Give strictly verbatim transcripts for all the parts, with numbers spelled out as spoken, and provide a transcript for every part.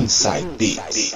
Inside Beats.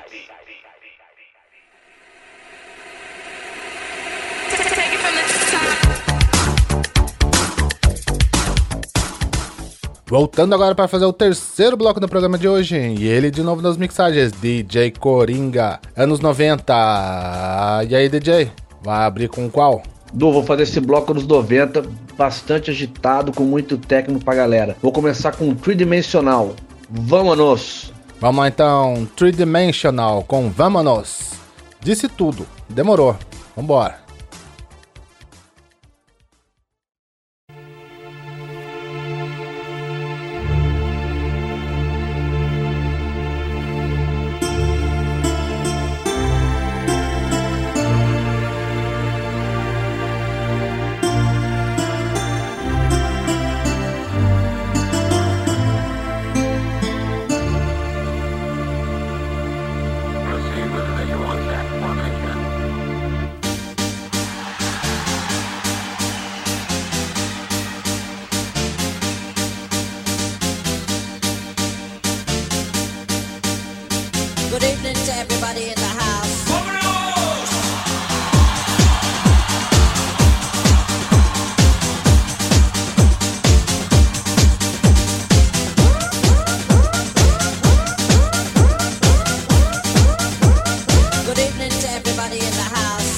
Voltando agora para fazer o terceiro bloco do programa de hoje, e ele de novo nas mixagens, D J Coringa, anos noventa. E aí, D J, vai abrir com qual? Du, vou fazer esse bloco dos noventa, bastante agitado, com muito técnico pra galera. Vou começar com Tridimensional. Vamos! Vamos lá então, Tridimensional com Vamos! Disse tudo, demorou, vambora! Good evening to everybody in the house. Good evening to everybody in the house.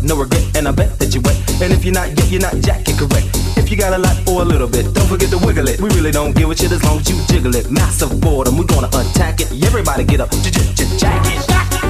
no regret, and I bet that you wet. And if you're not yet, you're not jacking correct. If you got a lot or a little bit, don't forget to wiggle it. We really don't give a shit as long as you jiggle it. Massive boredom, we gonna attack it. Everybody get up, j j j jack it.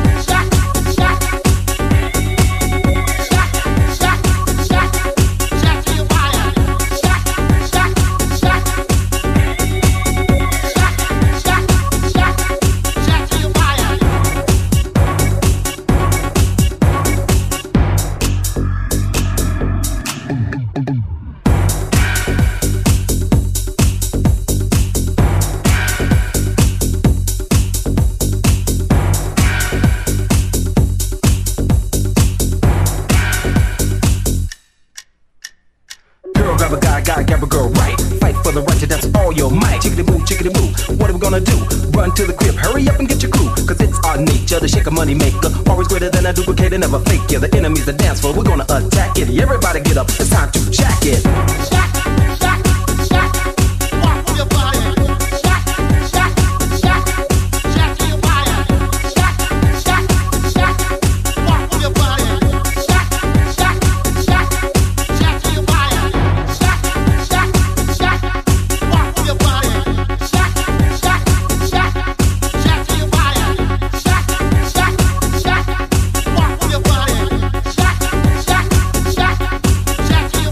To the crib, hurry up and get your crew, cause it's our nature to shake a money maker. Always greater than a duplicator, never fake. Yeah, the enemy's the dance floor, we're gonna attack it. Everybody get up, it's time to jack it. Jack, jack, jack, walk with your body. Jack, jack, jack, jack to your body. Jack, jack, jack, walk with your body. Jack, jack, jack, jack to your body. Jack, jack, jack, walk with your body. Jack, jack, jack. Jack to your body. Jack, jack, jack, walk with your body. Jack, jack, jack, jack to your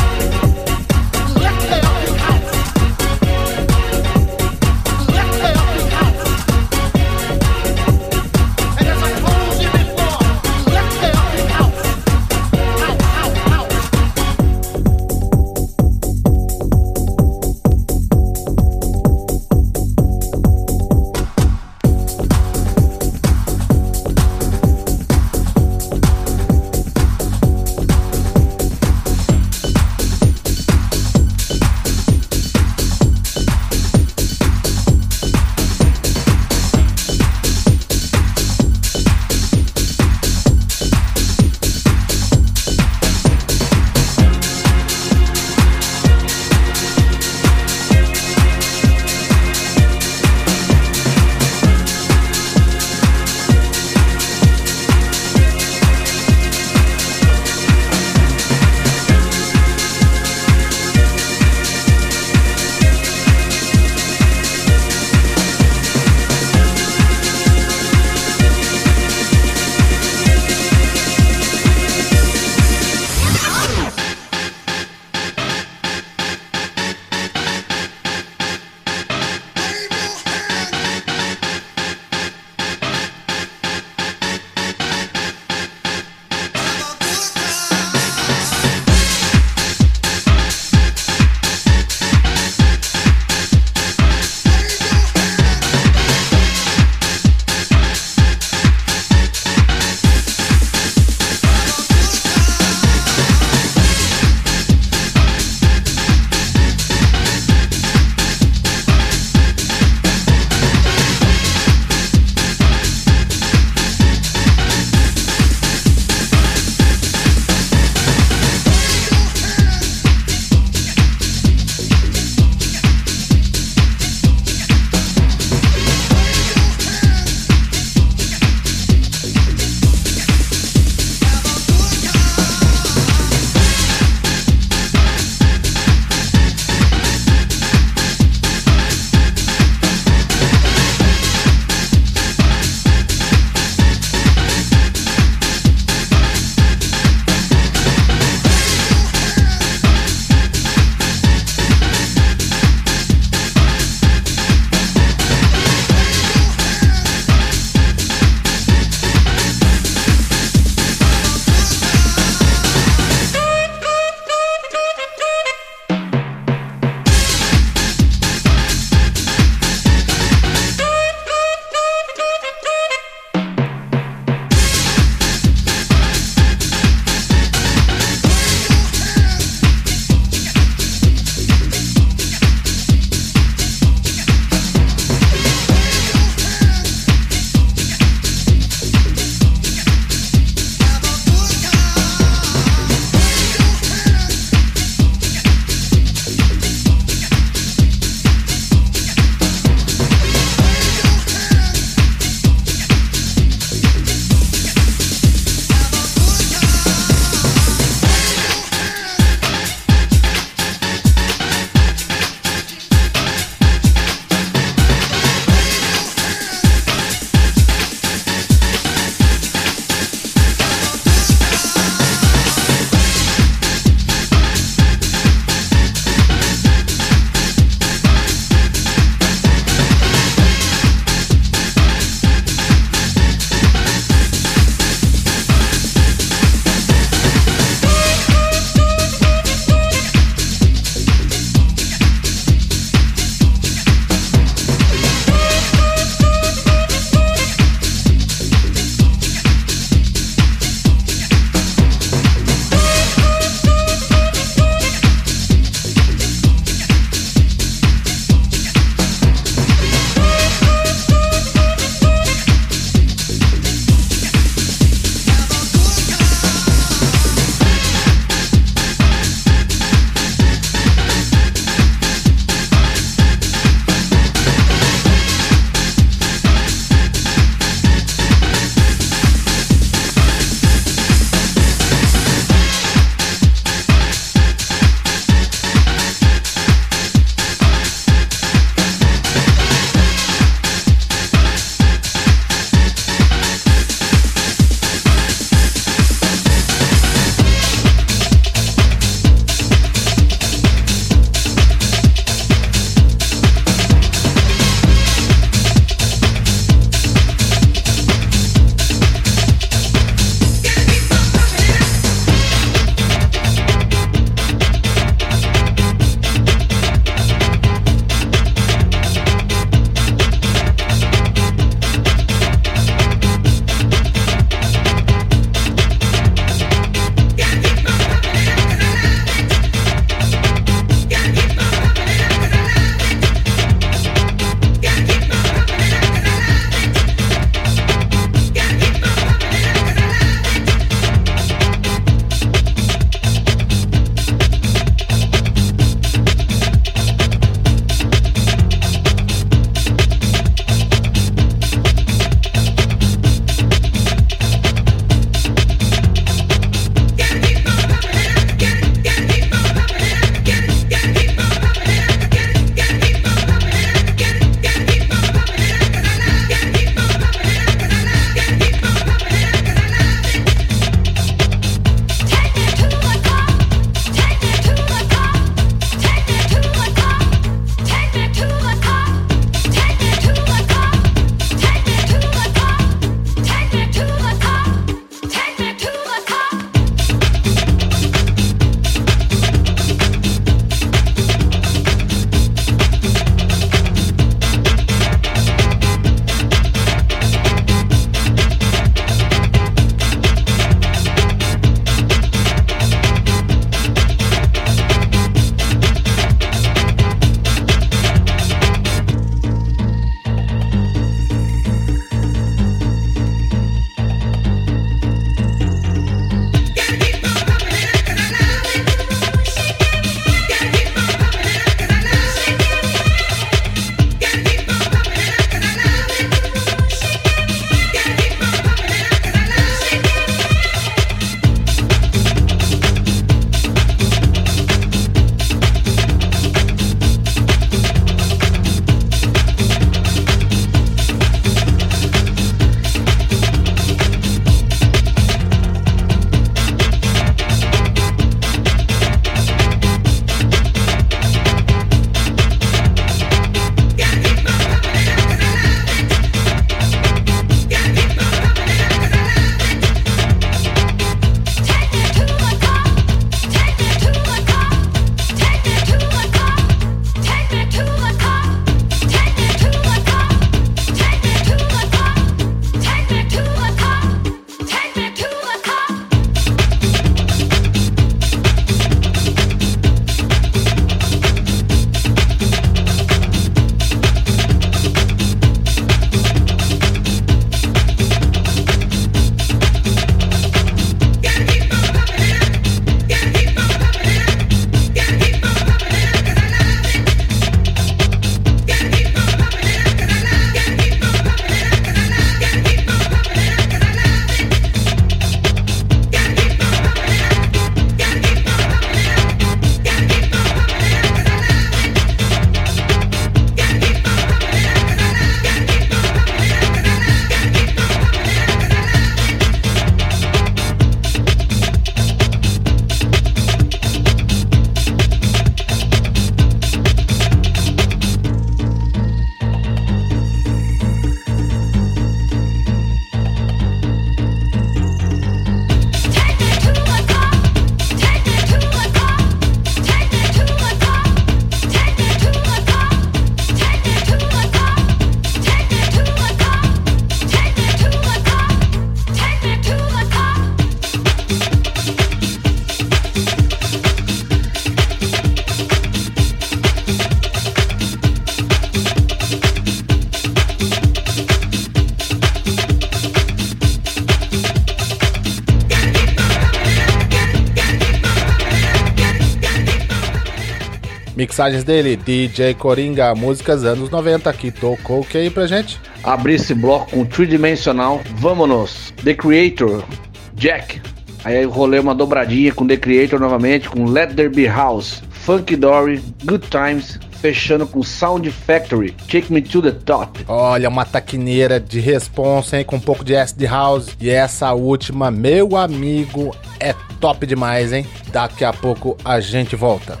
Mixagens dele, D J Coringa, músicas anos noventa, que tocou o que aí pra gente? Abri esse bloco com tridimensional, Vámonos, The Creator, Jack. Aí eu rolei uma dobradinha com The Creator novamente, com Let There Be House, Funky Dory, Good Times, fechando com Sound Factory, Take Me to the Top. Olha, uma taquineira de responsa, hein, com um pouco de acid house. E essa última, meu amigo, é top demais, hein? Daqui a pouco a gente volta.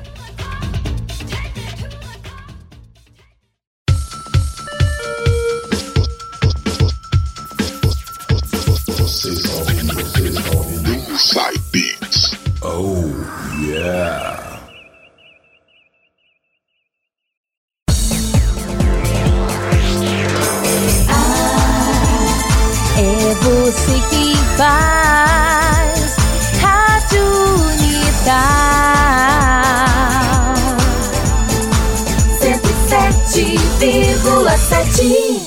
Inside Beats. Oh, yeah. É você que faz Rádio Unidade cento e sete vírgula sete.